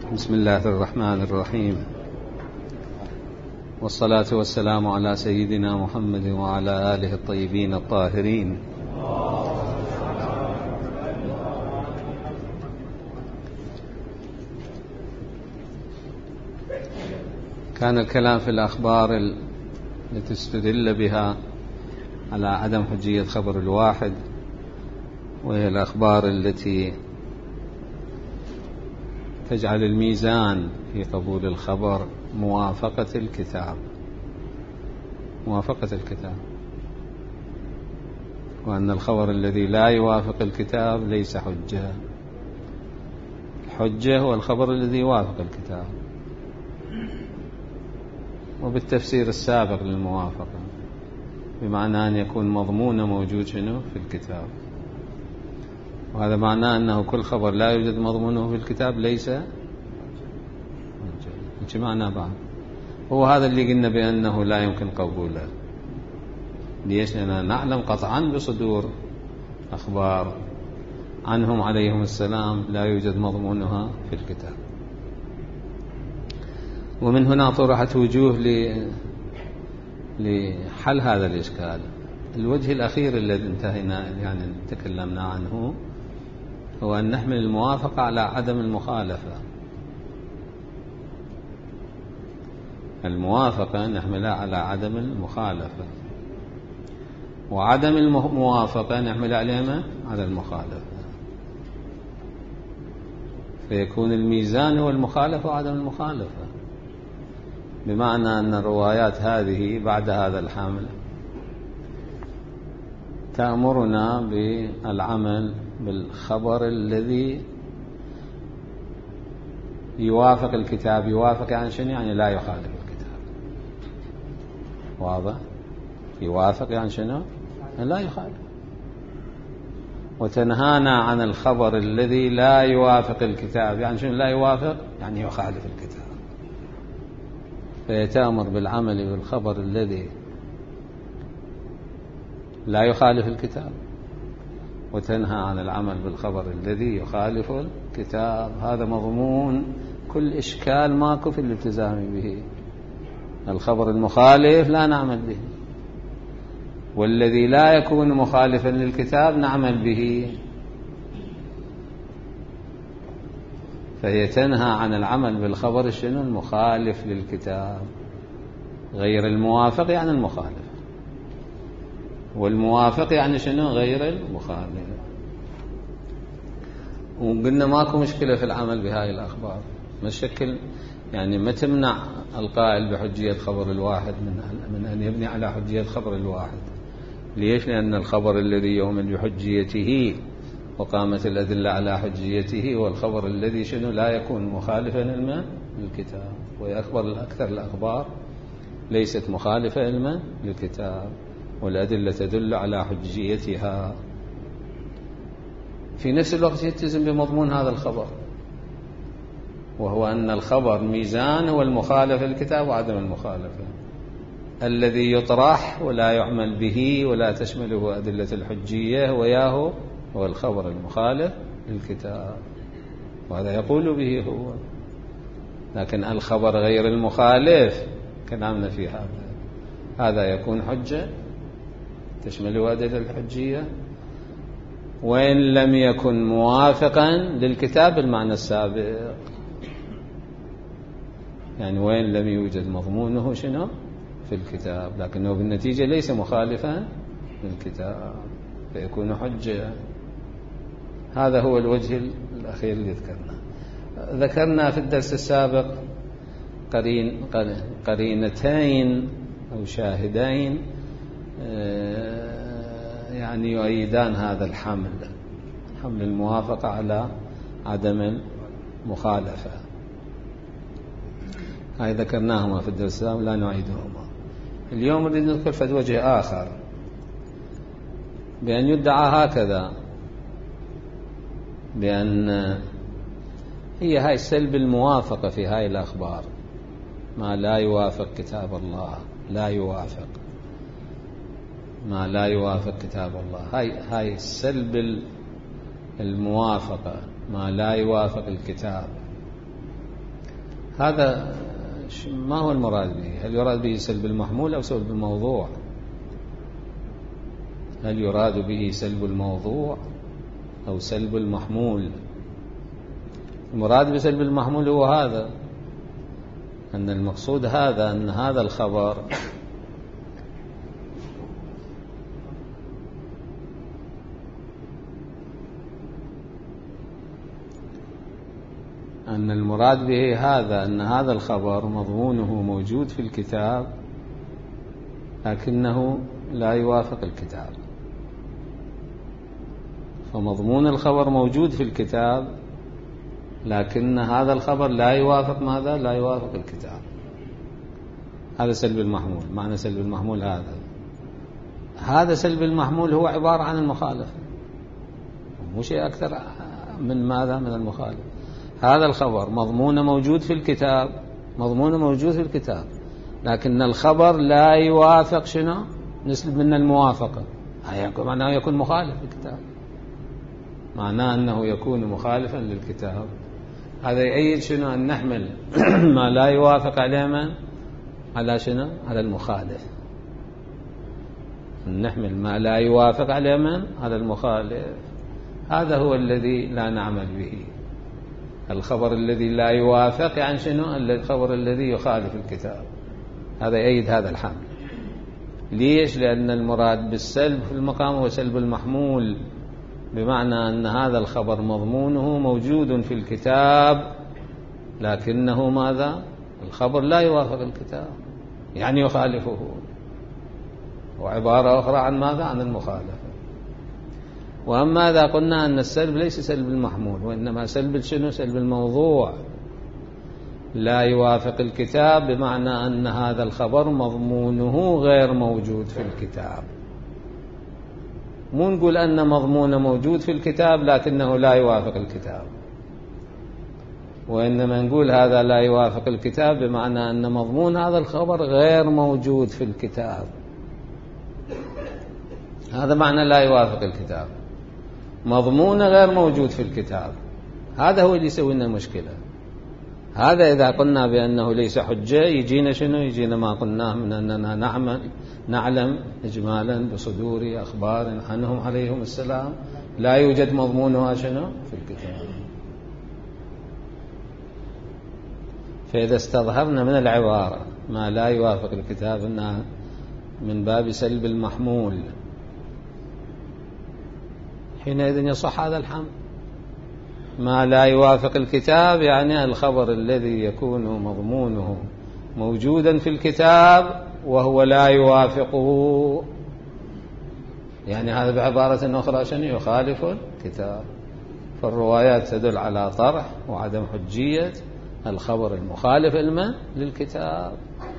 بسم الله الرحمن الرحيم، والصلاة والسلام على سيدنا محمد وعلى آله الطيبين الطاهرين. كان الكلام في الأخبار التي استدل بها على عدم حجية خبر الواحد، وهي الأخبار التي تجعل الميزان في قبول الخبر موافقة الكتاب، وأن الخبر الذي لا يوافق الكتاب ليس حجة. الحجة هو الخبر الذي يوافق الكتاب، وبالتفسير السابق للموافقة بمعنى أن يكون مضمون موجود في الكتاب، وهذا معناه أنه كل خبر لا يوجد مضمونه في الكتاب ليس حجة. معنى بعض هو هذا اللي قلنا بأنه لا يمكن قبوله. ليش؟ لأننا نعلم قطعا بصدور أخبار عنهم عليهم السلام لا يوجد مضمونها في الكتاب. ومن هنا طرحت وجوه لحل هذا الإشكال. الوجه الأخير الذي انتهينا تكلمنا عنه هو أن نحمل الموافقة على عدم المخالفة. الموافقة نحملها على عدم المخالفة، وعدم الموافقة نحملها على المخالفة، فيكون الميزان هو المخالفة وعدم المخالفة، بمعنى أن الروايات هذه بعد هذا الحمل تأمرنا بالعمل بالخبر الذي يوافق الكتاب. يوافق يعني شنو؟ يعني لا يخالف الكتاب. واضح؟ يوافق يعني شنو؟ يعني لا يخالف. وتنهانا عن الخبر الذي لا يوافق الكتاب. يعني شنو لا يوافق؟ يعني يخالف الكتاب. فيتأمر بالعمل بالخبر الذي لا يخالف الكتاب، وتنهى عن العمل بالخبر الذي يخالف الكتاب. هذا مضمون كل إشكال ماكو في الالتزام به. الخبر المخالف لا نعمل به، والذي لا يكون مخالفا للكتاب نعمل به. فهي تنهى عن العمل بالخبر المخالف للكتاب. غير الموافق يعني المخالف، والموافق يعني غير المخالف. وقلنا ماكو مشكلة في العمل بهاي الأخبار، مشكل ما تمنع القائل بحجية خبر الواحد من أن يبني على حجية خبر الواحد. ليش؟ لأن الخبر الذي يؤمن بحجيته وقامت الأدلة على حجيته هو الخبر الذي لا يكون مخالفا للكتاب. وهي أكثر الأخبار ليست مخالفة للكتاب، والأدلة تدل على حجيتها. في نفس الوقت يلتزم بمضمون هذا الخبر، وهو أن الخبر ميزان هو المخالفة للكتاب وعدم المخالفة. الذي يطرح ولا يعمل به ولا تشمله أدلة الحجية وياه هو الخبر المخالف للكتاب، وهذا يقول به هو. لكن الخبر غير المخالف كلامنا في هذا يكون حجة تشمله أدلة الحجية، وإن لم يكن موافقا للكتاب بالمعنى السابق. وإن لم يوجد مضمونه في الكتاب، لكنه بالنتيجة ليس مخالفا للكتاب، فيكون حجة. هذا هو الوجه الأخير اللي ذكرنا في الدرس السابق قرينتين أو شاهدين يؤيدان هذا الحمل الموافقة على عدم المخالفة. هاي ذكرناهما في الدرس السابق لا نعيدهما. اليوم نريد نذكر في وجه آخر، بأن يدعى هكذا بأن هي هاي سلب الموافقة في هاي الأخبار، ما لا يوافق كتاب الله لا يوافق، ما لا يوافق كتاب الله. هاي سلب الموافقة، ما لا يوافق الكتاب. هذا ما هو المراد به؟ هل يراد به سلب المحمول أو سلب الموضوع؟ هل يراد به سلب الموضوع أو سلب المحمول؟ المراد بسلب المحمول هو هذا، أن المقصود هذا، أن هذا الخبر أن المراد به هذا، أن هذا الخبر مضمونه موجود في الكتاب لكنه لا يوافق الكتاب. فمضمون الخبر موجود في الكتاب لكن هذا الخبر لا يوافق ماذا؟ لا يوافق الكتاب. هذا سلب المحمول. معنى سلب المحمول هذا سلب المحمول هو عبارة عن المخالفة، مو شيء أكثر من ماذا؟ من المخالفة. هذا الخبر مضمون موجود في الكتاب، مضمون موجود في الكتاب، لكن الخبر لا يوافق شنو؟ نسلب من الموافقة، معناه يكون مخالف للكتاب، معناه أنه يكون مخالفا للكتاب. هذا يؤيد شنو؟ أن نحمل ما لا يوافق عليه من؟ على شنو؟ على المخالف. نحمل ما لا يوافق عليه من؟ على المخالف. هذا هو الذي لا نعمل به. الخبر الذي لا يوافق يعني شنو؟ الخبر الذي يخالف الكتاب. هذا يؤيد هذا الحمل. ليش؟ لأن المراد بالسلب في المقام هو سلب المحمول، بمعنى أن هذا الخبر مضمونه موجود في الكتاب لكنه ماذا؟ الخبر لا يوافق الكتاب، يعني يخالفه. وعبارة أخرى عن ماذا؟ عن المخالفة. وأما إذا قلنا أن السلب ليس سلب المحمول وإنما سلب شنو؟ سلب الموضوع، لا يوافق الكتاب، بمعنى أن هذا الخبر مضمونه غير موجود في الكتاب. مو نقول أن مضمونه موجود في الكتاب لكنه لا يوافق الكتاب، وإنما نقول هذا لا يوافق الكتاب بمعنى أن مضمون هذا الخبر غير موجود في الكتاب. هذا معنى لا يوافق الكتاب، مضمون غير موجود في الكتاب. هذا هو اللي يسوي لنا المشكلة. هذا إذا قلنا بأنه ليس حجة يجينا شنو؟ يجينا ما قلناه من أننا نعلم إجمالا بصدور أخبار عنهم عليهم السلام لا يوجد مضمونها شنو؟ في الكتاب. فإذا استظهرنا من العبارة ما لا يوافق الكتاب أنها من باب سلب المحمول، حينئذ يصح هذا الحمل. ما لا يوافق الكتاب يعني الخبر الذي يكون مضمونه موجودا في الكتاب وهو لا يوافقه، يعني هذا بعبارة أخرى شنو؟ يخالف الكتاب. فالروايات تدل على طرح وعدم حجية الخبر المخالف للكتاب.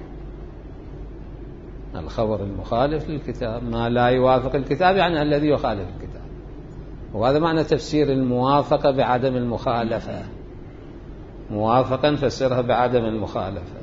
الخبر المخالف للكتاب ما لا يوافق الكتاب يعني الذي يخالف الكتاب. وهذا معنى تفسير الموافقة بعدم المخالفة. موافقا نفسرها بعدم المخالفة،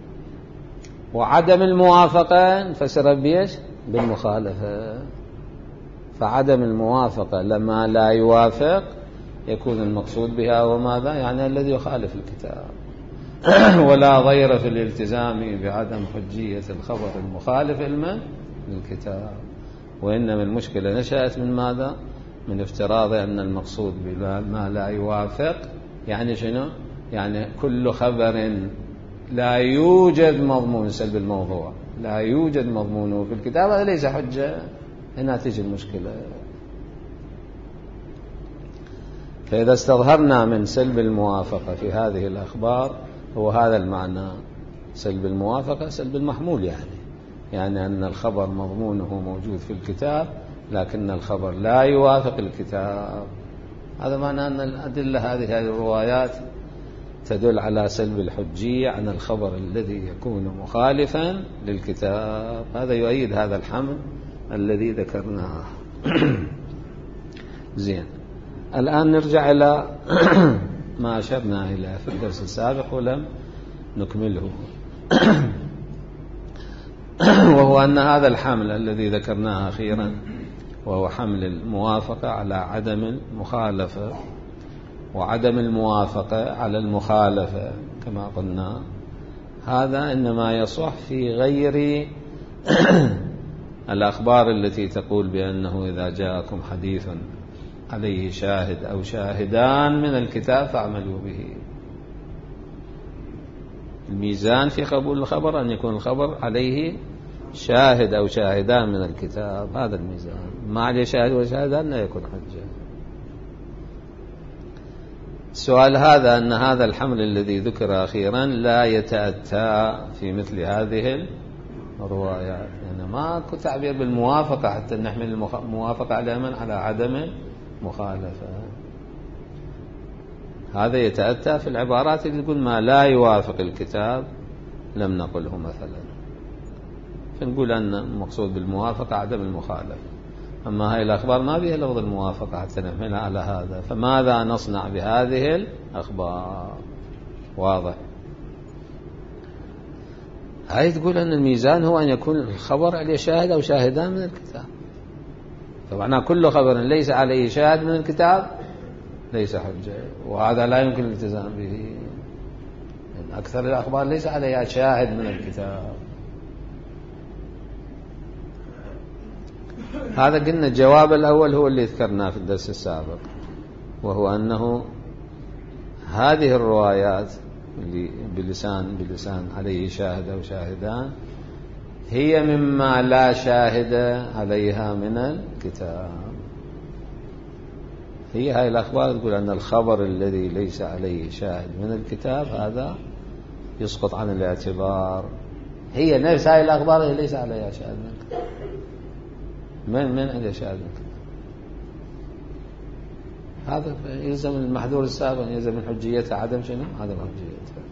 وعدم الموافقة نفسرها بيش؟ بالمخالفة. فعدم الموافقة لما لا يوافق يكون المقصود بها وماذا؟ يعني الذي يخالف الكتاب. ولا ضير في الالتزام بعدم حجية الخبر المخالف للكتاب، وإنما المشكلة نشأت من ماذا؟ من افتراض أن المقصود بما لا يوافق يعني شنو؟ يعني كل خبر لا يوجد مضمون سلب الموضوع، لا يوجد مضمونه في الكتاب، هذا ليس حجة. هنا تيجي المشكلة. فإذا استظهرنا من سلب الموافقة في هذه الأخبار هو هذا المعنى، سلب الموافقة سلب المحمول، يعني أن الخبر مضمونه موجود في الكتاب لكن الخبر لا يوافق الكتاب. هذا معنى أن الأدلة هذه الروايات تدل على سلب الحجية عن الخبر الذي يكون مخالفا للكتاب. هذا يؤيد هذا الحمل الذي ذكرناه. زين، الآن نرجع إلى ما أشرنا إليه في الدرس السابق ولم نكمله، وهو أن هذا الحمل الذي ذكرناه أخيرا وهو حمل الموافقة على عدم المخالفة، وعدم الموافقة على المخالفة كما قلنا، هذا إنما يصح في غير الأخبار التي تقول بأنه إذا جاءكم حديث عليه شاهد أو شاهدان من الكتاب فاعملوا به. الميزان في قبول الخبر أن يكون الخبر عليه شاهد أو شاهدان من الكتاب، هذا الميزان. ما عليه شاهد وشاهدان لا يكون حجة. السؤال هذا أن هذا الحمل الذي ذكر أخيرا لا يتأتى في مثل هذه الروايات، يعني ماكو تعبير بالموافقة حتى نحمل الموافقة على من؟ على عدم مخالفة. هذا يتأتى في العبارات اللي تقول ما لا يوافق الكتاب لم نقله مثلا، فنقول أن المقصود بالموافقة عدم المخالفة. أما هاي الأخبار ما بها لفظ الموافقة حتى نحملها على هذا، فماذا نصنع بهذه الأخبار؟ واضح. هاي تقول أن الميزان هو أن يكون الخبر عليه شاهد أو شاهدان من الكتاب. طبعا كل خبر ليس عليه شاهد من الكتاب ليس حجة، وهذا لا يمكن الالتزام به، يعني أكثر الأخبار ليس عليها شاهد من الكتاب. هذا قلنا الجواب الأول هو اللي ذكرناه في الدرس السابق، وهو أنه هذه الروايات اللي بلسان عليه شاهد أو شاهدان هي مما لا شاهد عليها من الكتاب. هي هاي الأخبار تقول أن الخبر الذي ليس عليه شاهد من الكتاب هذا يسقط عن الاعتبار. هي نفس هاي الأخبار اللي ليس عليها شاهد من الكتاب. من عليه شاهد من الكتاب؟ هذا يلزم المحذور السابق، يلزم من حجيتها عدم شنو؟ عدم حجيتها.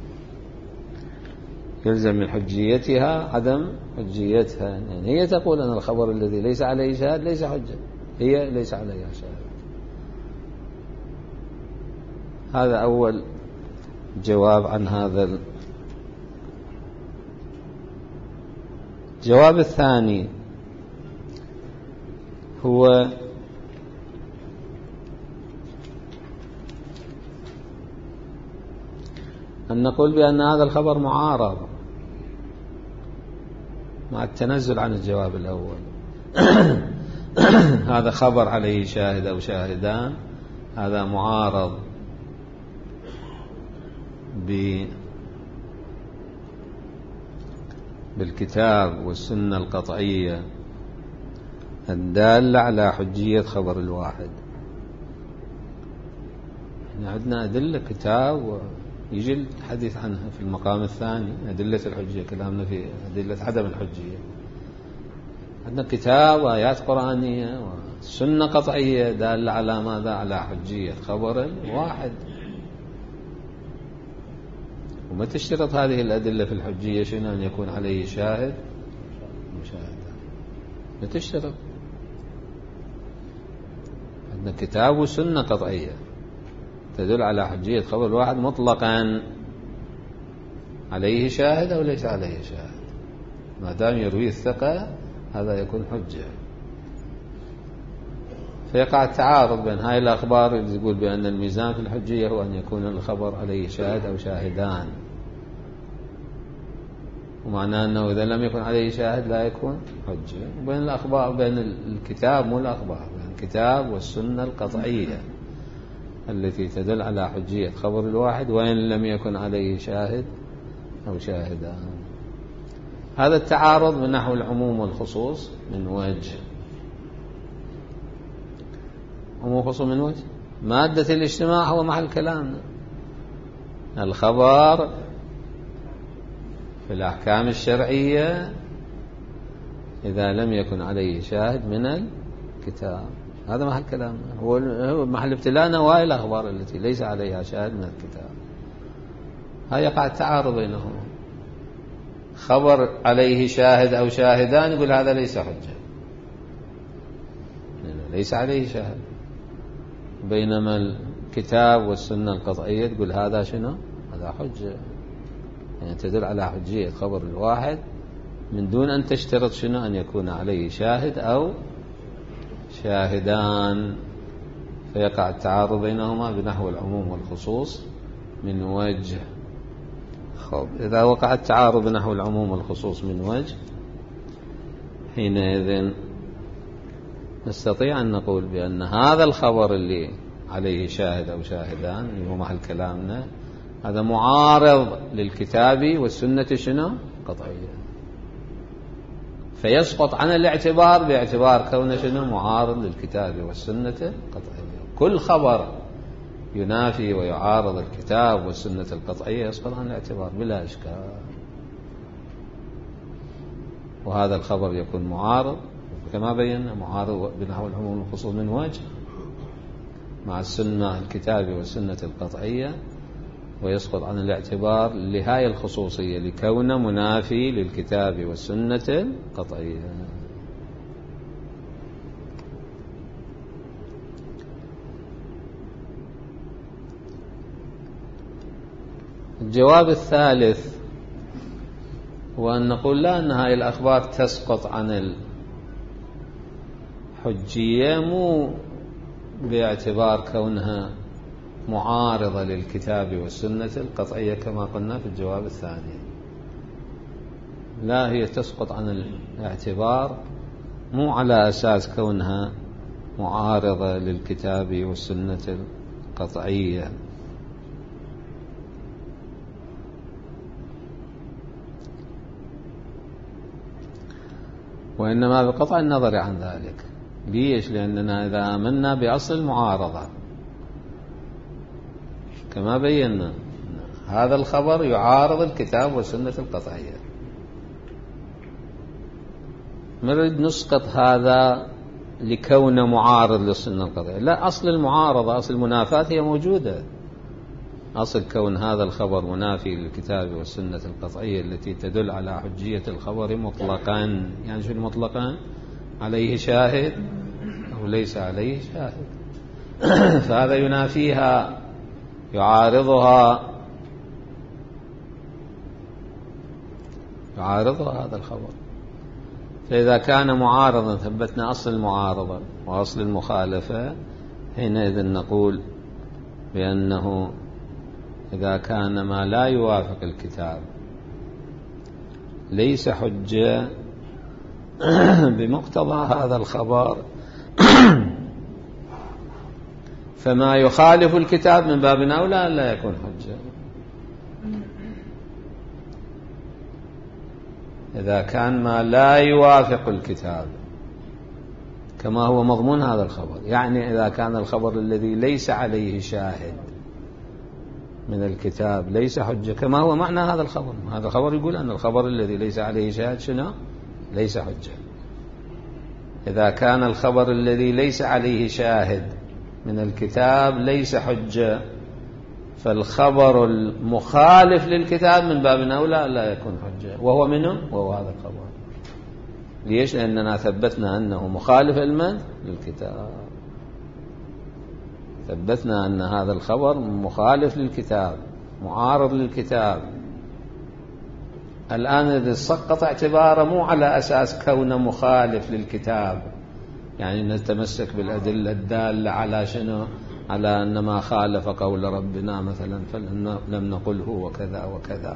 يلزم من حجيتها عدم حجيتها، يعني هي تقول أن الخبر الذي ليس عليه شاهد ليس حجة، هي ليس عليها شاهد. هذا أول جواب عن هذا. الجواب الثاني هو أن نقول بأن هذا الخبر معارض مع التنزل عن الجواب الأول. هذا خبر عليه شاهد أو شاهدان، هذا معارض بالكتاب والسنة القطعية الدالة على حجية خبر الواحد. احنا عندنا أدلة كتاب ويجي الحديث عنها في المقام الثاني، أدلة الحجية، كلامنا في أدلة عدم الحجية. عندنا كتاب وآيات قرآنية وسنة قطعية دالة على ماذا؟ على حجية خبر الواحد. وما تشترط هذه الأدلة في الحجية شنو؟ أن يكون عليه شاهد وشاهد، ما تشترط. عندنا كتاب وسنة قطعية تدل على حجية خبر الواحد مطلقا، عليه شاهد أو ليس عليه شاهد، ما دام يروي الثقة هذا يكون حجة. فيقع التعارض بين هاي الأخبار اللي تقول بأن الميزان في الحجية هو أن يكون الخبر عليه شاهد أو شاهدان، ومعناه أنه إذا لم يكن عليه شاهد لا يكون حجة، وبين الأخبار بين الكتاب مو الأخبار، بين الكتاب والسنة القطعية التي تدل على حجية خبر الواحد وإن لم يكن عليه شاهد أو شاهدان. هذا التعارض من نحو العموم والخصوص من وجه. عموم والخصوص من وجه. مادة الاجتماع هو محل كلامنا. الخبر في الأحكام الشرعية إذا لم يكن عليه شاهد من الكتاب، هذا محل كلامنا، هو محل ابتلاءنا وهي الأخبار التي ليس عليها شاهد من الكتاب. هذا يقع التعارض بينهما. خبر عليه شاهد أو شاهدان يقول هذا ليس حجة، ليس عليه شاهد، بينما الكتاب والسنة القطعية تقول هذا شنو؟ هذا حجة، يعني تدل على حجية خبر الواحد من دون أن تشترط شنو؟ أن يكون عليه شاهد أو شاهدان فيقع التعارض بينهما بنحو العموم والخصوص من وجه. إذا وقع التعارض بنحو العموم والخصوص من وجه، حينئذ نستطيع أن نقول بأن هذا الخبر اللي عليه شاهد أو شاهدان اللي هو محل كلامنا، هذا معارض للكتاب والسنة شنو؟ قطعية، فيسقط عن الاعتبار باعتبار كونه شنو؟ معارض للكتاب والسنة قطعية. كل خبر ينافي ويعارض الكتاب والسنة القطعية يسقط عن الاعتبار بلا إشكال، وهذا الخبر يكون معارض كما بينا، معارض بنحو العموم والخصوص من وجه مع السنة الكتاب والسنة القطعية، ويسقط عن الاعتبار لهاي الخصوصية لكونه منافي للكتاب والسنة القطعية. الجواب الثالث هو أن نقول لا، أن هاي الأخبار تسقط عن الحجية مو باعتبار كونها معارضة للكتاب والسنة القطعية كما قلنا في الجواب الثاني، لا، هي تسقط عن الاعتبار مو على أساس كونها معارضة للكتاب والسنة القطعية، وإنما بقطع النظر عن ذلك. ليش؟ لأننا إذا آمنا بأصل المعارضة كما بينا هذا الخبر يعارض الكتاب والسنة القطعية، نريد نسقط هذا لكونه معارض للسنة القطعية، لا، أصل المعارضة أصل المنافاة هي موجودة، أصل كون هذا الخبر منافي للكتاب والسنة القطعية التي تدل على حجية الخبر مطلقا. يعني شو مطلقا؟ عليه شاهد أو ليس عليه شاهد، فهذا ينافيها يعارضها هذا الخبر. فإذا كان معارضا ثبتنا أصل المعارضة وأصل المخالفة، حينئذ نقول بأنه إذا كان ما لا يوافق الكتاب ليس حجة بمقتضى هذا الخبر، فما يخالف الكتاب من باب أولى أن لا يكون حجة. إذا كان ما لا يوافق الكتاب كما هو مضمون هذا الخبر، يعني إذا كان الخبر الذي ليس عليه شاهد من الكتاب ليس حجة كما هو معنى هذا الخبر. هذا الخبر يقول أن الخبر الذي ليس عليه شاهد شنو؟ ليس حجة. إذا كان الخبر الذي ليس عليه شاهد من الكتاب ليس حجة، فالخبر المخالف للكتاب من باب أولى لا يكون حجة، وهو منه؟ وهو هذا الخبر. ليش؟ لأننا ثبتنا أنه مخالف للكتاب، ثبتنا أن هذا الخبر مخالف للكتاب معارض للكتاب. الآن إذا سقط اعتباره مو على أساس كونه مخالف للكتاب، يعني نتمسك بالأدلة الدالة على شنو؟ على أن ما خالف قول ربنا مثلا فلم نقله وكذا وكذا،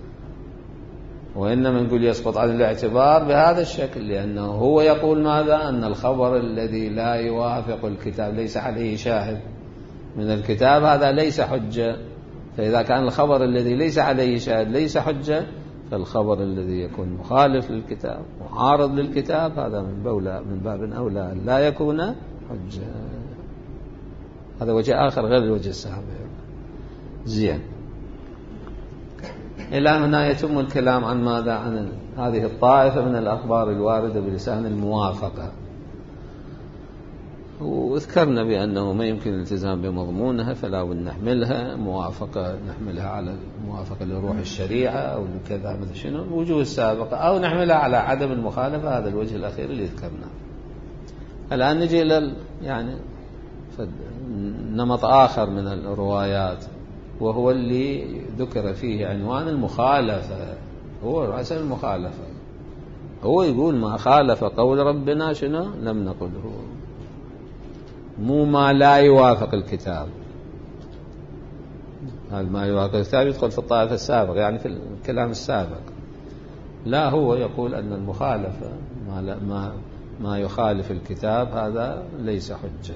وإنما نقول يسقط عن الاعتبار بهذا الشكل، لأنه هو يقول ماذا؟ أن الخبر الذي لا يوافق الكتاب ليس عليه شاهد من الكتاب هذا ليس حجة. فإذا كان الخبر الذي ليس عليه شاهد ليس حجة، فالخبر الذي يكون مخالف للكتاب معارض للكتاب هذا من باب أولى لا يكون حجة. هذا وجه آخر غير الوجه السابق. زين، إلى هنا يتم الكلام عن ماذا؟ عن هذه الطائفة من الأخبار الواردة بلسان الموافقة، وذكرنا بأنه ما يمكن الالتزام بمضمونها، فلا بد نحملها موافقة، نحملها على الموافقة لروح الشريعة أو لكذا مثل شنو الوجوه السابقة، أو نحملها على عدم المخالفة، هذا الوجه الأخير اللي ذكرناه. الآن نجي إلى يعني نمط آخر من الروايات، وهو اللي ذكر فيه عنوان المخالفة، هو رأس المخالفة. هو يقول ما خالف قول ربنا شنو؟ لم نقله. مو ما لا يوافق الكتاب. هذا ما يوافق الكتاب يدخل في الطائفة السابقة، يعني في الكلام السابق. لا، هو يقول أن المخالفة ما يخالف الكتاب هذا ليس حجة.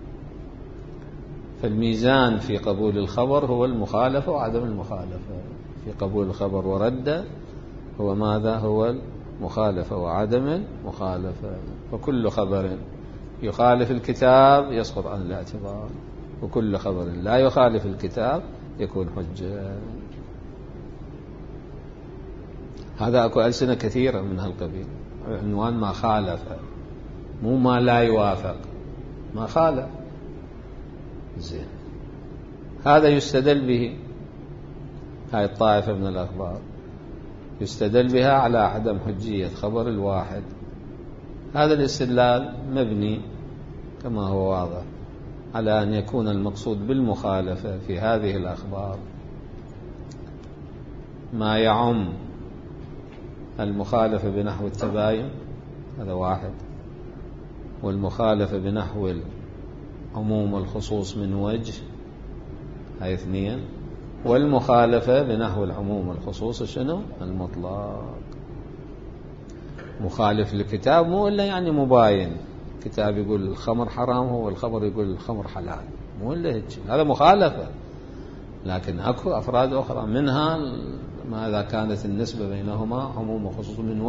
فالميزان في قبول الخبر هو المخالفة وعدم المخالفة. في قبول الخبر ورده هو ماذا؟ هو المخالفة وعدم المخالفة. وكل خبر يخالف الكتاب يسقط عن الاعتبار، وكل خبر لا يخالف الكتاب يكون حجة. هذا أكو ألسنة كثيرة من هالقبيل. عنوان ما خالف، مو ما لا يوافق، ما خالف. زين، هذا يستدل به، هاي الطائفة من الأخبار يستدل بها على عدم حجية خبر الواحد. هذا الاستدلال مبني كما هو واضح على أن يكون المقصود بالمخالفة في هذه الأخبار ما يعم المخالفة بنحو التباين، هذا واحد، والمخالفة بنحو العموم والخصوص من وجه، هاي اثنين، والمخالفة بنحو العموم والخصوص شنو؟ المطلق. مخالف للكتاب مو إلا يعني مباين، الكتاب يقول الخمر حرام هو الخبر يقول الخمر حلال، مو إلا هيك، هذا مخالفة. لكن أكو أفراد أخرى، منها ما إذا كانت النسبة بينهما عموم وخصوص من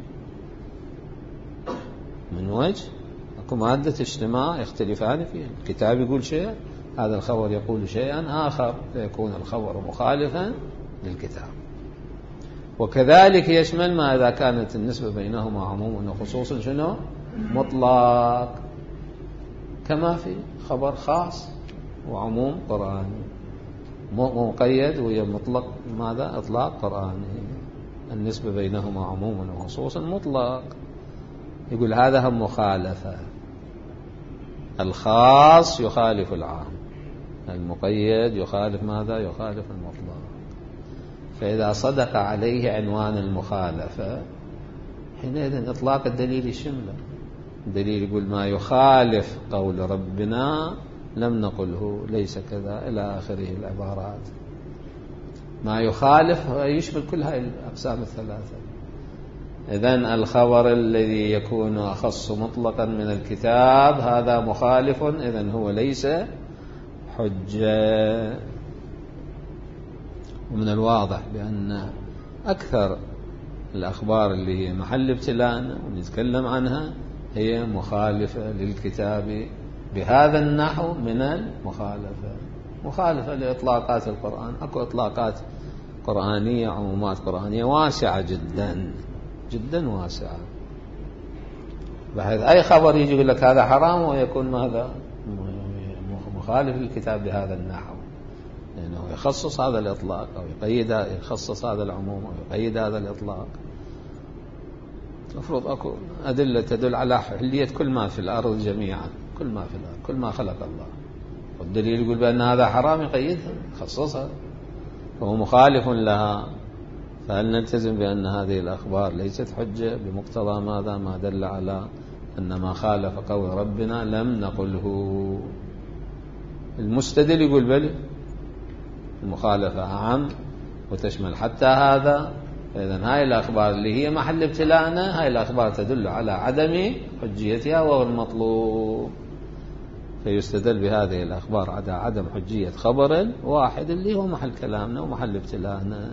وجه أكو مادة اجتماع يختلفان فيه. الكتاب يقول شيء، هذا الخبر يقول شيئا آخر، فيكون الخبر مخالفا للكتاب. وكذلك يشمل ما إذا كانت النسبة بينهما عموم وخصوص شنو؟ مطلق، كما في خبر خاص وعموم قرآني، مقيد وهي مطلق، ماذا؟ إطلاق قرآني. النسبة بينهما عموم وخصوص مطلق، يقول هذا هم مخالفة. الخاص يخالف العام، المقيد يخالف ماذا؟ يخالف المطلق. فإذا صدق عليه عنوان المخالفة حينئذ إطلاق الدليل يشمله. الدليل يقول ما يخالف قول ربنا لم نقله، ليس كذا، إلى آخره العبارات. ما يخالف يشمل كل هذه الأقسام الثلاثة. إذن الخبر الذي يكون أخص مطلقا من الكتاب هذا مخالف، إذن هو ليس حجة. ومن الواضح بأن أكثر الأخبار اللي هي محل ابتلاءنا ونتكلم عنها هي مخالفة للكتاب بهذا النحو من المخالفة. مخالفة لإطلاقات القرآن، أكو إطلاقات قرآنية، عمومات قرآنية واسعة جدا جدا واسعة، بحيث أي خبر يجي يقول لك هذا حرام ويكون ماذا؟ مخالف للكتاب بهذا النحو، لأنه يخصص هذا الإطلاق أو يخصص هذا العموم أو يقيد هذا الإطلاق. المفروض أكو أدلة تدل على حلية كل ما في الأرض جميعا، كل ما في الأرض، كل ما خلق الله، والدليل يقول بأن هذا حرام يقيدها يخصصها، فهو مخالف لها. فهل نلتزم بأن هذه الأخبار ليست حجة بمقتضى ماذا؟ ما دل على أن ما خالف قول ربنا لم نقله. المستدل يقول بل المخالفة أعم وتشمل حتى هذا. إذن هاي الأخبار اللي هي محل ابتلاءنا، هاي الأخبار تدل على عدم حجيتها وهو المطلوب، فيستدل بهذه الأخبار على عدم حجية خبر واحد اللي هو محل كلامنا ومحل ابتلاءنا.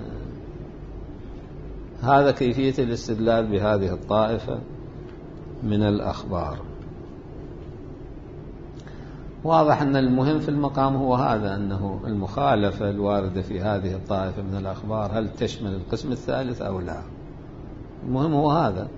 هذا كيفية الاستدلال بهذه الطائفة من الأخبار. واضح أن المهم في المقام هو هذا، أنه المخالفة الواردة في هذه الطائفة من الأخبار هل تشمل القسم الثالث أو لا. المهم هو هذا،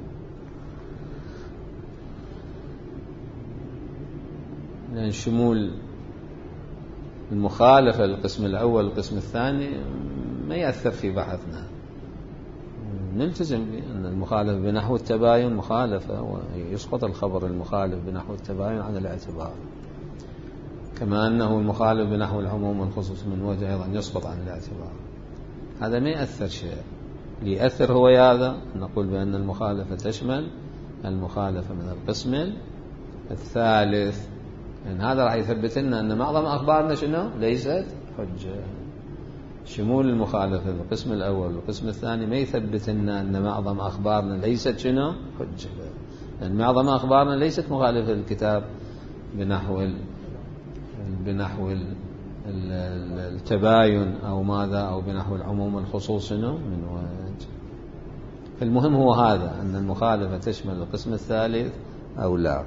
لأن شمول المخالفة للقسم الأول والقسم الثاني ما يأثر في بحثنا. نلتزم بأن المخالفة بنحو التباين مخالفة، ويسقط الخبر المخالف بنحو التباين عن الاعتبار، كما أنه المخالف بنحو العموم والخصوص من وجه أيضا يسقط عن الاعتبار. هذا ما يأثر شيء. اللي يأثر هو هذا، نقول بأن المخالفة تشمل المخالفة من القسم الثالث لأن هذا راح يثبت لنا أن معظم أخبارنا شنو؟ ليست حجة. شمول المخالفة القسم الأول والقسم الثاني ما يثبت لنا أن معظم أخبارنا ليست شنو؟ حجة، لأن معظم أخبارنا ليست مخالفة للكتاب بنحو التباين أو ماذا، أو بنحو العموم والخصوص من وجه. المهم هو هذا، أن المخالفة تشمل القسم الثالث أو لا.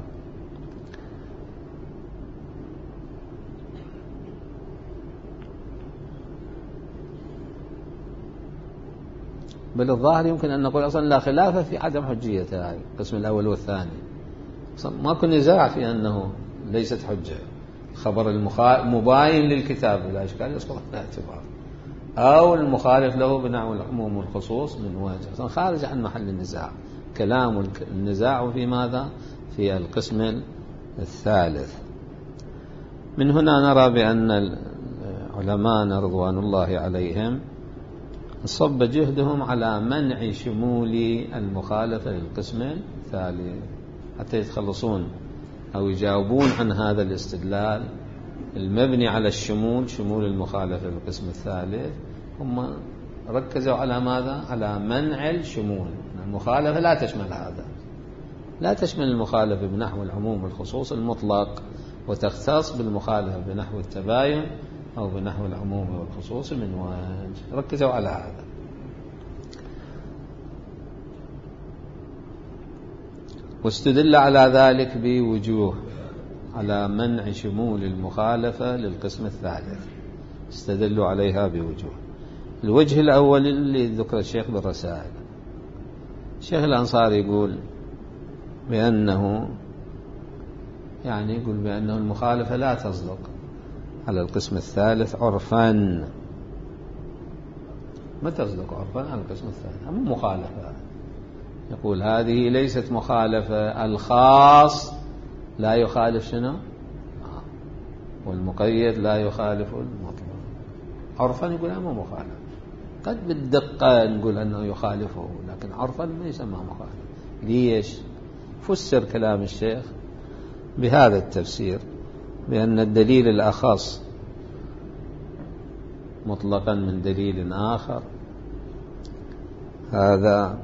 بل الظاهر يمكن أن نقول أصلا لا خلاف في عدم حجية هذا القسم الأول والثاني، ما كنا نزاع في أنه ليست حجة. خبر مباين للكتاب بلا إشكال يسقط الاعتبار، أو المخالف له بنحو العموم والخصوص من وجه، أصلا خارج عن محل النزاع. كلام النزاع في ماذا؟ في القسم الثالث. من هنا نرى بأن العلماء رضوان الله عليهم صب جهدهم على منع شمول المخالفة للقسم الثالث حتى يتخلصون أو يجاوبون عن هذا الاستدلال المبني على الشمول، شمول المخالفة للقسم الثالث. هم ركزوا على ماذا؟ على منع الشمول. المخالفة لا تشمل هذا، لا تشمل المخالفة بنحو العموم والخصوص المطلق، وتختص بالمخالفة بنحو التباين أو بنحو العموم والخصوص من وجه. ركزوا على هذا. واستدل على ذلك بوجوه على منع شمول المخالفة للقسم الثالث، استدلوا عليها بوجوه. الوجه الأول اللي ذكر الشيخ بالرسائل، الشيخ الأنصاري يقول بأنه يقول بأنه المخالفة لا تصدق على القسم الثالث عرفا، ما تصدق عرفا على القسم الثالث، أما مخالفة. يقول هذه ليست مخالفة، الخاص لا يخالف شنو؟ والمقيد لا يخالف المطلق. عرفا يقول أما مخالف، قد بالدقة نقول أنه يخالفه، لكن عرفا ما يسمى مخالف. ليش؟ فسر كلام الشيخ بهذا التفسير، بأن الدليل الأخص مطلقا من دليل آخر، هذا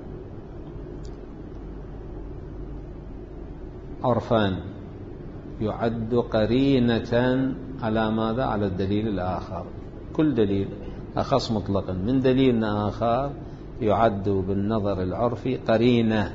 عرفان يعد قرينة على ماذا؟ على الدليل الآخر. كل دليل أخص مطلقا من دليل آخر يعد بالنظر العرفي قرينة،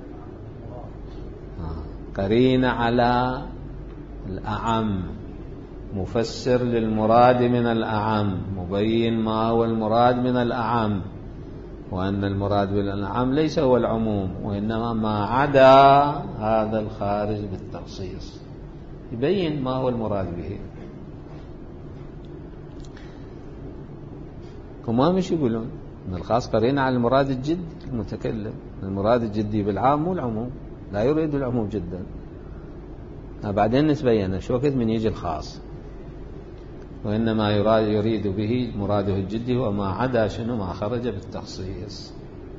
قرينة على الأعم، مفسر للمراد من الأعم، مبين ما هو المراد من الأعم، وأن المراد بالأعم ليس هو العموم، وإنما ما عدا هذا الخارج بالتخصيص، يبين ما هو المراد به. هم مش يقولون أن الخاص قرينة على المراد الجدي المتكلم، المراد الجدي بالعام مو العموم، لا يريد العموم جدا. بعدين نتبين شو وقت من يجي الخاص، وإنما يريد به مراده الجدي هو ما عدا شنو؟ ما خرج بالتخصيص.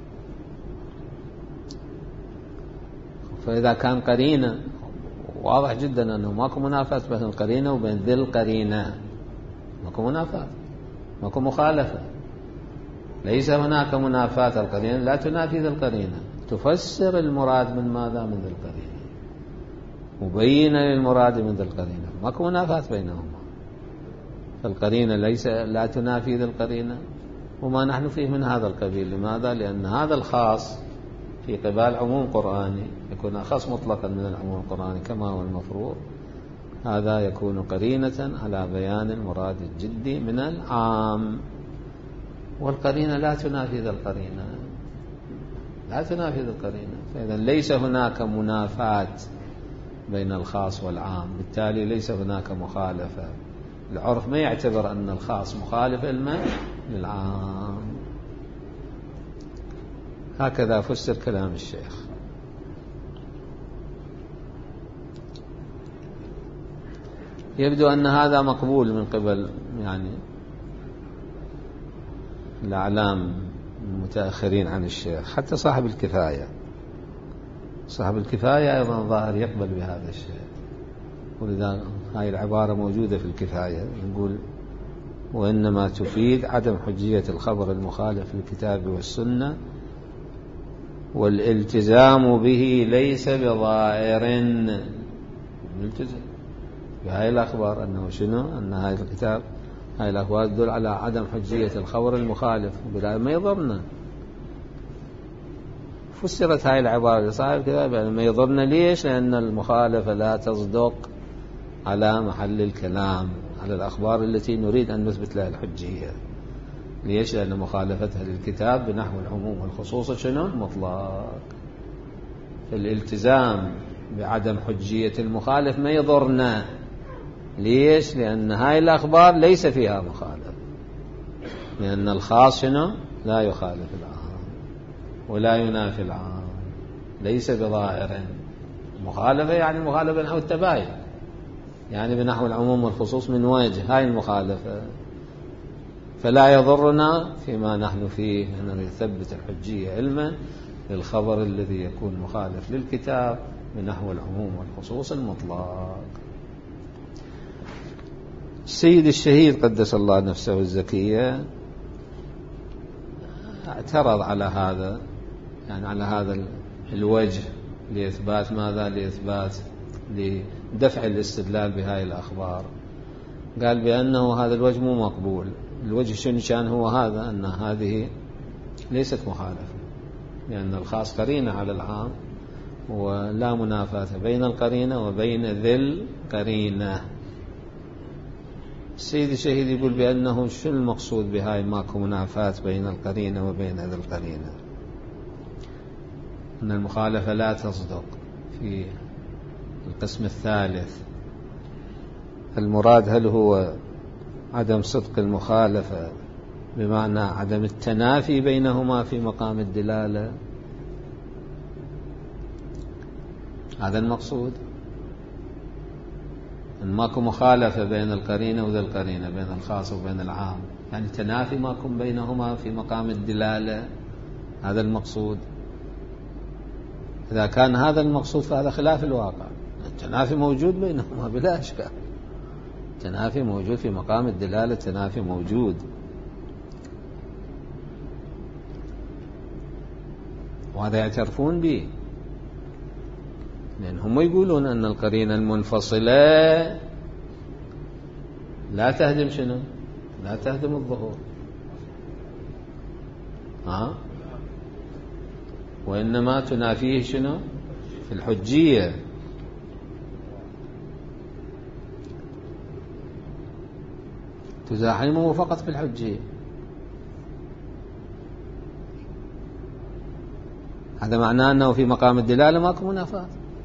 فإذا كان قرينة واضح جدا أنه ماكو منافاة بين القرينة وبين ذي القرينة، ماكو منافاة، ماكو مخالفة، ليس هناك منافاة. القرينة لا تنافي ذي القرينة، تفسر المراد من ماذا؟ من ذي القرينة، مبينة للمراد من ذي القرينة، ماكو منافاة بينهما. فالقرينة لا تنافي ذي القرينة، وما نحن فيه من هذا القبيل. لماذا؟ لأن هذا الخاص في قبال عموم قرآني يكون أخص مطلقا من العموم القرآني كما هو المفروض، هذا يكون قرينة على بيان المراد الجدي من العام. والقرينة لا تنافي ذا القرينة، لا تنافي ذا القرينة. فإذا ليس هناك منافاة بين الخاص والعام، بالتالي ليس هناك مخالفة. العرف ما يعتبر أن الخاص مخالف للعام. هكذا فسر كلام الشيخ. يبدو أن هذا مقبول من قبل الأعلام المتأخرين عن الشيخ، حتى صاحب الكفاية، صاحب الكفاية أيضا ظاهر يقبل بهذا الشيء. ولذا هاي العبارة موجودة في الكفاية، نقول وإنما تفيد عدم حجية الخبر المخالف للكتاب والسنة والالتزام به ليس بضائر. ملتزم بهاي الأخبار أنه شنو؟ أن هاي الكتاب هاي الأخبار تدل على عدم حجية الخبر المخالف وبلا ما يضرنا. فسرت هاي العبارة لصاحب الكتاب يعني ما يضرنا. ليش؟ لأن المخالفة لا تصدق على محل الكلام، على الأخبار التي نريد أن نثبت لها الحجية. ليش؟ لأن مخالفتها للكتاب بنحو العموم والخصوص شنو؟ مطلق. الالتزام بعدم حجية المخالف ما يضرنا. ليش؟ لأن هاي الأخبار ليس فيها مخالف، لأن الخاص شنو؟ لا يخالف العام ولا ينافي العام، ليس بظاهر. مخالفة يعني مخالفة نحو التباين، يعني بنحو العموم والخصوص من وجه هاي المخالفة، فلا يضرنا فيما نحن فيه أن نثبت الحجية علما للخبر الذي يكون مخالف للكتاب بنحو العموم والخصوص المطلق. السيد الشهيد قدس الله نفسه الزكية اعترض على هذا، يعني على هذا الوجه لإثبات ماذا؟ لإثبات لدفع الاستدلال بهاي الأخبار. قال بأنه هذا الوجه مو مقبول. الوجه شنو كان؟ هو هذا، أن هذه ليست مخالفة، لأن الخاص قرينة على العام ولا منافاة بين القرينة وبين ذي القرينة. السيد الشهيد يقول بأنه شو المقصود بهاي ماكو منافاة بين القرينة وبين ذي القرينة؟ أن المخالفة لا تصدق في القسم الثالث. المراد هل هو عدم صدق المخالفة بمعنى عدم التنافي بينهما في مقام الدلالة؟ هذا المقصود، أن ماكو مخالفة بين القرينة وذي القرينة، بين الخاص وبين العام، يعني تنافي ماكو بينهما في مقام الدلالة. هذا المقصود. إذا كان هذا المقصود فهذا خلاف الواقع. التنافي موجود بينهما بلا إشكال، التنافي موجود في مقام الدلالة، التنافي موجود. وهذا يعترفون به، لأن هم يقولون أن القرينة المنفصلة لا تهدم شنو؟ لا تهدم الظهور، وإنما تنافيه شنو؟ في الحجية. تزاحمه فقط في الحجية. هذا معناه أنه في مقام الدلالة ماكو منافاة،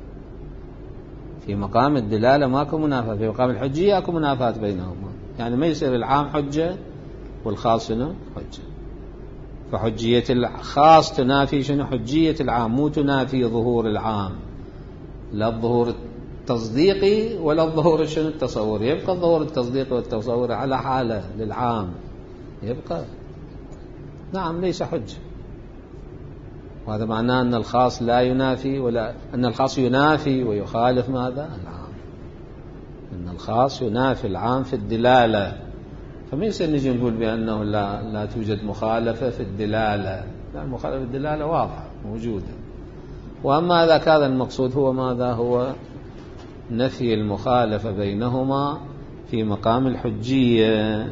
في مقام الدلالة ماكو منافاة، في مقام الحجية اكو منافاة بينهما، يعني ما يصير العام حجة والخاص شنو؟ حجة. فحجية الخاص تنافي شنو؟ حجية العام، مو تنافي ظهور العام، لا الظهور التصديقي ولا الظهور شنو؟ التصوري. يبقى الظهور التصديقي والتصوري على حالة للعام، يبقى نعم ليس حجة. وهذا معناه أن الخاص لا ينافي، ولا أن الخاص ينافي ويخالف ماذا؟ العام. أن الخاص ينافي العام في الدلالة. فما يصير نجي نقول بأنه لا توجد مخالفة في الدلالة. لا، المخالفة في الدلالة واضحة موجودة. وأما إذا كان المقصود هو ماذا؟ هو نفي المخالفة بينهما في مقام الحجية،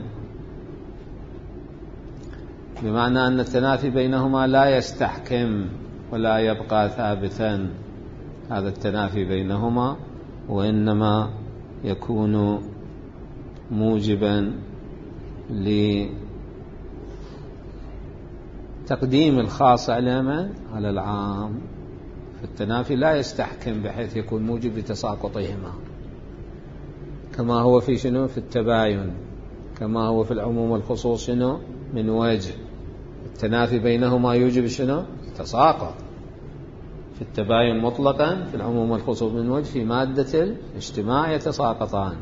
بمعنى أن التنافي بينهما لا يستحكم ولا يبقى ثابتا، هذا التنافي بينهما، وإنما يكون موجبا لتقديم الخاص على العام. فالتنافي لا يستحكم بحيث يكون موجب لتساقطهما، كما هو في شنو؟ في التباين، كما هو في العموم والخصوص شنو؟ من وجه. التنافي بينهما يوجب شنو؟ تساقط. في التباين مطلقا، في العموم والخصوص من وجه، في مادة الاجتماع يتساقطان.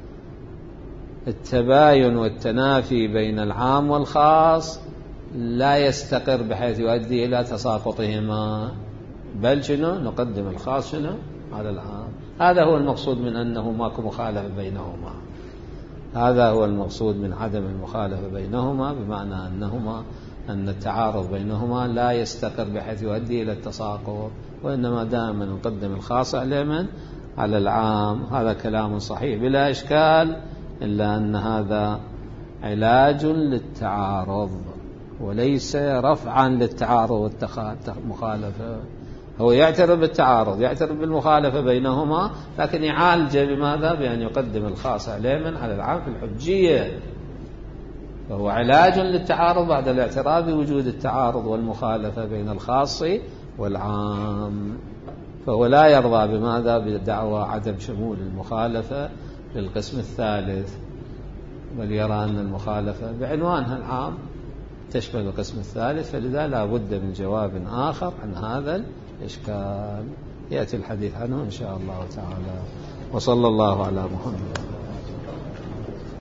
التباين والتنافي بين العام والخاص لا يستقر بحيث يؤدي إلى تساقطهما، بل شنو؟ نقدم الخاص شنو؟ على العام. هذا هو المقصود من أنه ماكو مخالفة بينهما. هذا هو المقصود من عدم المخالفة بينهما، بمعنى أن التعارض بينهما لا يستقر بحيث يؤدي إلى التساقط، وإنما دائما نقدم الخاص على العام. هذا كلام صحيح بلا إشكال، إلا أن هذا علاج للتعارض وليس رفعا للتعارض والمخالفة. هو يعترف بالتعارض، يعترف بالمخالفة بينهما، لكن يعالجه بماذا؟ بأن يقدم الخاص على العام في الحجية. فهو علاج للتعارض بعد الاعتراف بوجود التعارض والمخالفة بين الخاص والعام. فهو لا يرضى بماذا؟ بدعوى عدم شمول المخالفة للقسم الثالث، بل يرى أن المخالفة بعنوانها العام تشمل القسم الثالث، فلذا لا بد من جواب آخر عن هذا الإشكال يأتي الحديث عنه إن شاء الله تعالى. وصلى الله على محمد.